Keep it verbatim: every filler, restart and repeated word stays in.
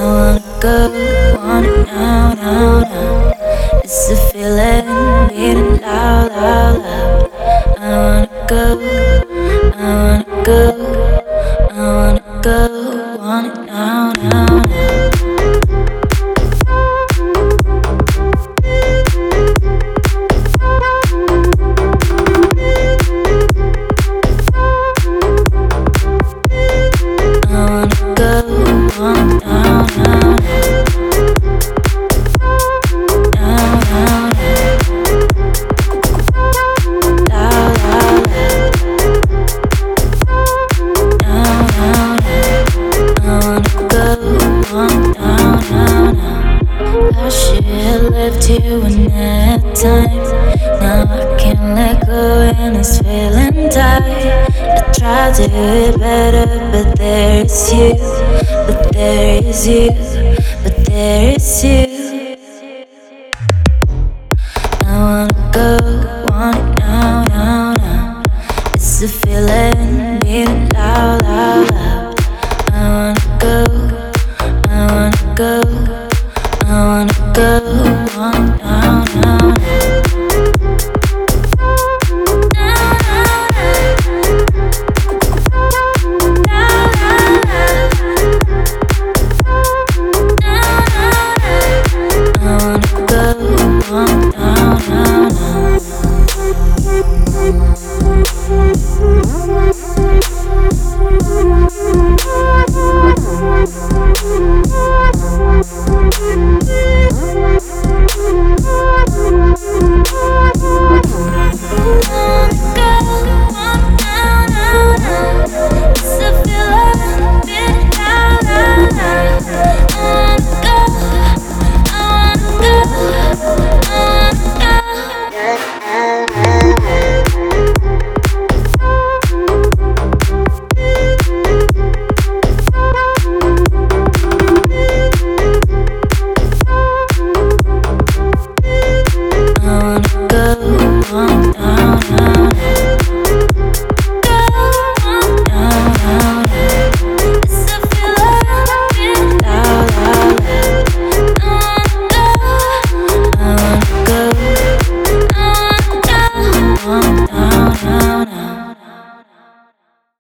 wanna go, want it now, now, now. It's a feeling, beating loud, loud, loud. I wanna go, I wanna go, I wanna go, want it now, now, now. I should left you in that time. Now I can't let go and it's feeling tight. I tried to do it better, but there is you. But there is you. But there is you.